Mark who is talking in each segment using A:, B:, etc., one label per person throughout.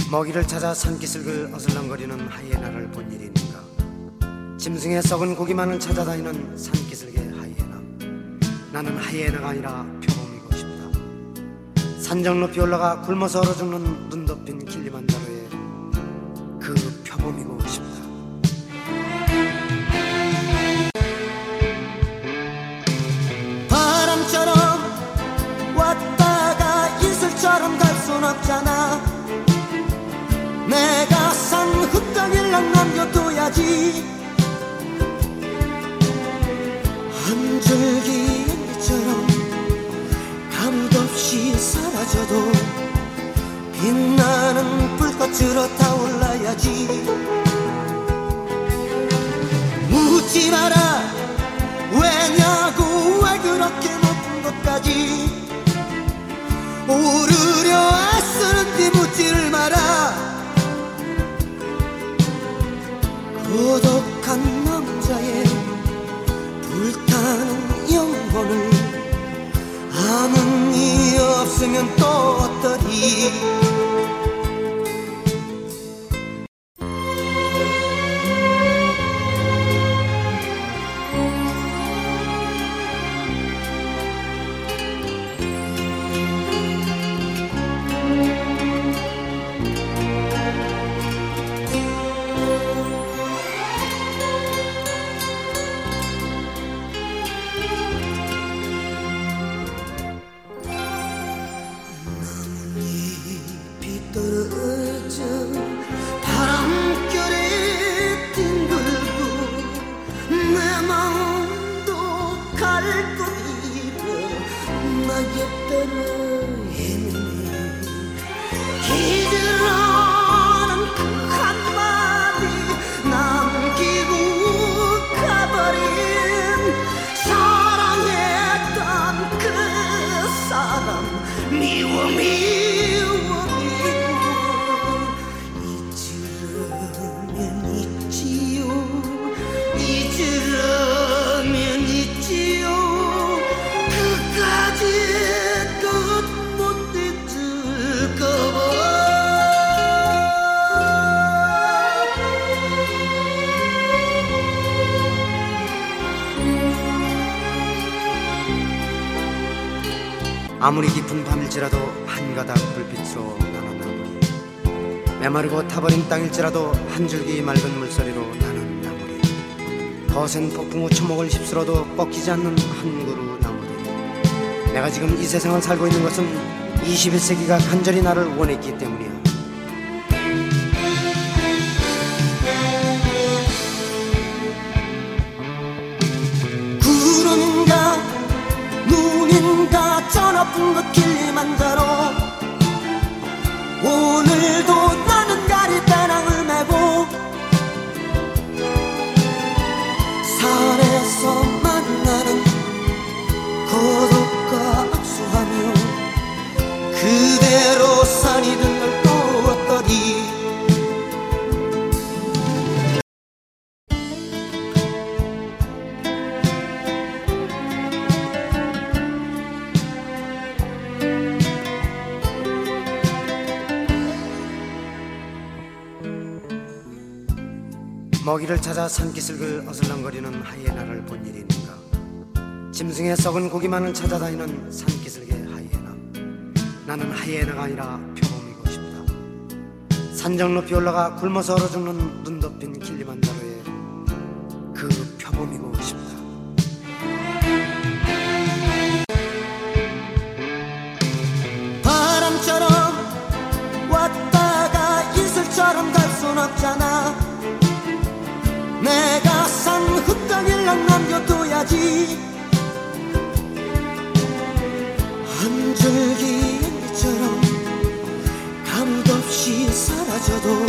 A: 먹이를 찾아 산기슭을 어슬렁거리는 하이에나를 본 일이 있는가. 짐승의 썩은 고기만을 찾아다니는 산기슭의 하이에나. 나는 하이에나가 아니라 표범이고 싶다. 산정 높이 올라가 굶어서 얼어 죽는 눈 덮인 킬리만자로의 그 표범이고 싶다. 바람처럼 왔다가 이슬처럼 갈 순 없잖아. 내가 산 흙덩이랑 남겨둬야지. 한 줄기 연기처럼 아무도 없이 사라져도 빛나는 불꽃으로 타올라야지. 묻지 마라 왜냐고. 왜 그렇게 높은 곳까지 오르려 애쓰는지 묻지를 마라. 고독한 남자의 불타는 영혼을 아는 이 없으면 또 어떠리. 떨어져 바람결에 뒹굴고 내 마음도 갈 거리로 나의 따라 헤매네. 기다라는 그 한마디 남기고 가버린 사랑했던 그 사람 미워 아무리 깊은 밤일지라도 한 가닥 불빛으로 나는 나무리. 메마르고 타버린 땅일지라도 한 줄기 맑은 물소리로 나는 나무리. 거센 폭풍우 초목을 휩쓸어도 꺾이지 않는 한 그루 나무리. 내가 지금 이 세상을 살고 있는 것은 21세기가 간절히 나를 원했기 때문이야. 구름인가 눈인가 저 높은 곳 킬리만자로. 오늘도 나는 가리배낭을 메고 산에서 만나는 고독과 악수하며 그대로 산이 든 날 또 어떠리. 먹이를 찾아 산기슭을 어슬렁거리는 하이에나를 본 일이 있는가. 짐승의 썩은 고기만을 찾아다니는 산기슭의 하이에나. 나는 하이에나가 아니라 표범이고 싶다. 산정 높이 올라가 굶어서 얼어 죽는 눈 덮인 킬리만자로의 그 표범이고 싶다. 바람처럼 왔다가 이슬처럼 갈 순 없잖아. 내가 산 흙덩이랑 남겨둬야지. 한 줄기 연기처럼 아무도 없이 사라져도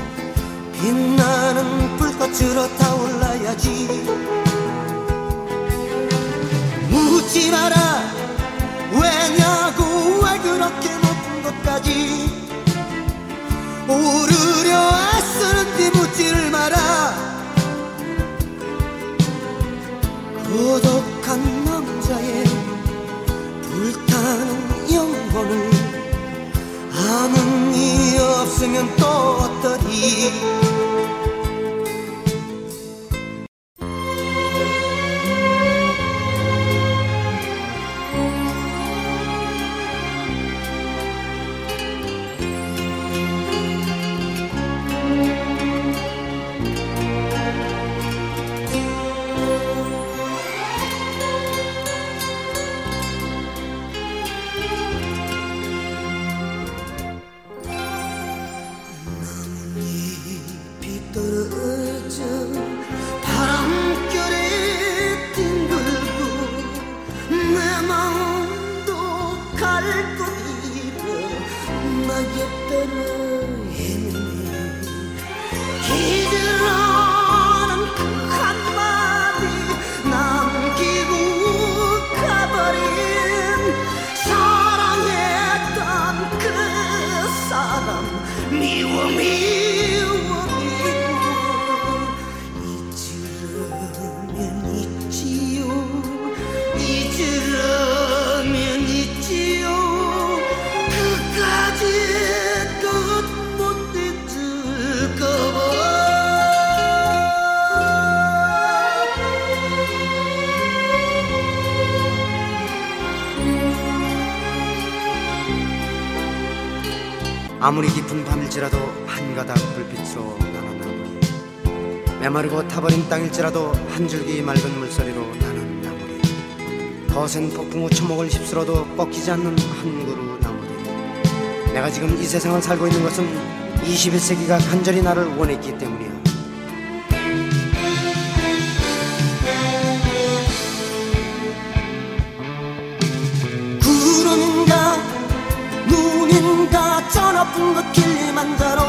A: 빛나는 불꽃으로 타올라야지. 묻지 마라 왜냐고. 왜 그렇게 높은 곳까지 오르려 애쓰는지 묻지를 마라. 고독한 남자의 불타는 영혼을 아는 이 없어 없으면 또 어떠리. 떨어져 바람결에 뒹굴고 내 마음도 갈 곳 잃어 낙엽 따라 헤매네. 기다라는 그 한마디 남기고 가버린 사랑했던 그 사람 미워 아무리 깊은 밤일지라도 한 가닥 불빛으로 나는 나무리, 메마르고 타버린 땅일지라도 한 줄기 맑은 물소리로 나는 나무리, 거센 폭풍 후 초목을 휩쓸어도 꺾이지 않는 한 그루 나무리. 내가 지금 이 세상을 살고 있는 것은 21세기가 간절히 나를 원했기 때문이야. 구름인가 눈인가 저 높은 것 킬리만자로,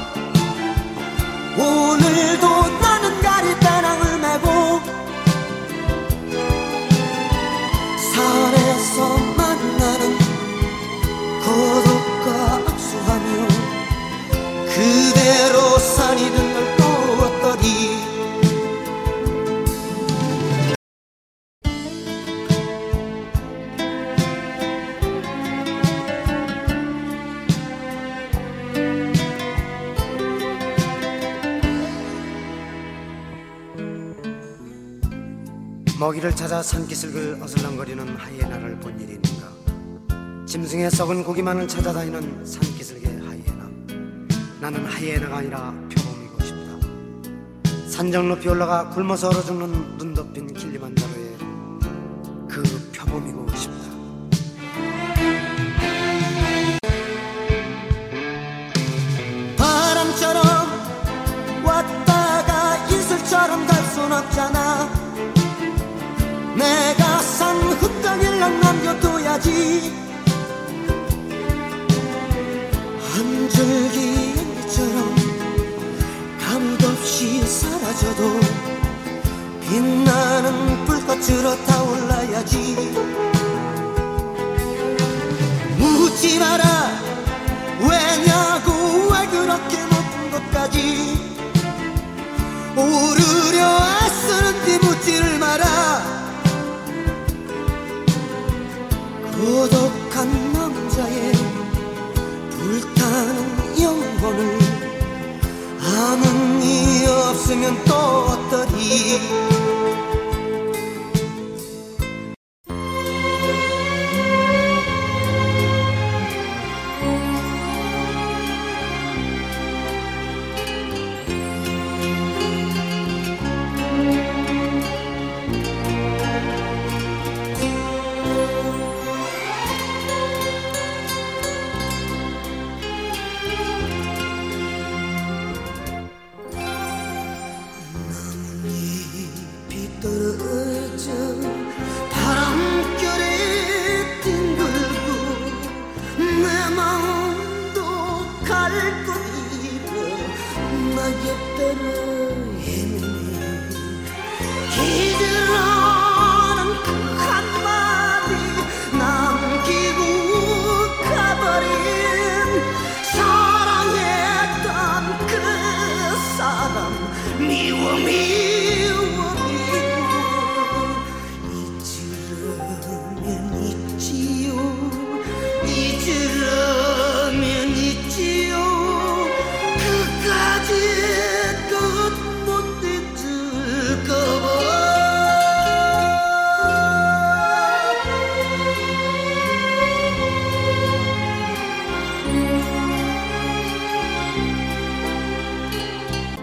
A: 오늘도 나는 가리배낭을 메고 산에서 만나는 고독과 악수하며 그대로 산이 든 걸 또 어떠리. 먹이를 찾아 산기슭을 어슬렁거리는 하이에나를 본 일이 있는가. 짐승의 썩은 고기만을 찾아다니는 산기슭의 하이에나. 나는 하이에나가 아니라 표범이고 싶다. 산정 높이 올라가 굶어서 얼어 죽는 눈 덮인 킬리만자로의 그 표범이고 싶다. 바람처럼 왔다가 이슬처럼 갈 순 없잖아. 내가 산 흙덩이를 남겨둬야지. 한 줄기 연기처럼 감도 없이 사라져도 빛나는 불꽃으로 타올라야지. 묻지 마라 왜냐고, 왜 그렇게 높은 곳까지 오르려 애쓰는지 묻지를 마라. 고독한 남자의 불타는 영혼을 아는 이 없으면 또 어떠리. 떨어져 바람결에 뒹굴고 내 마음도 갈 곳 잃어 낙엽 따라 헤매네. 기다라는 그 한마디 남기고 가버린 사랑했던 그 사람 미워 잊으려면 잊지요.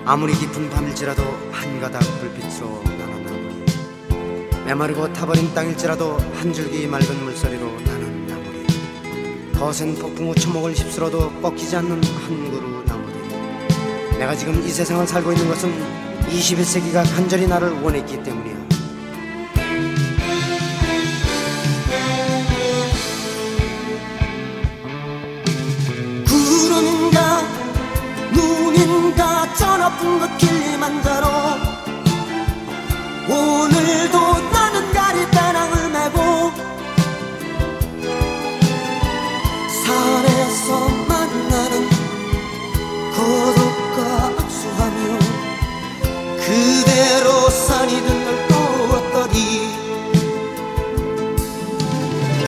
A: 아무리 깊은 밤일지라도 한 가닥 불빛으로 나는 나무리, 메마르고 타버린 땅일지라도 한 줄기 맑은 물소리로 나는 나무리, 거센 폭풍우 초목을 휩쓸어도 꺾이지 않는 한 그루 나무리. 내가 지금 이 세상을 살고 있는 것은 21세기가 간절히 나를 원했기 때문이야.
B: 구름인가 눈인가 저 높은 것 길리만자로, 오늘도 나는 가리배낭을 메고 산에서 만나는 고독과 악수하며 그대로 산이 든 걸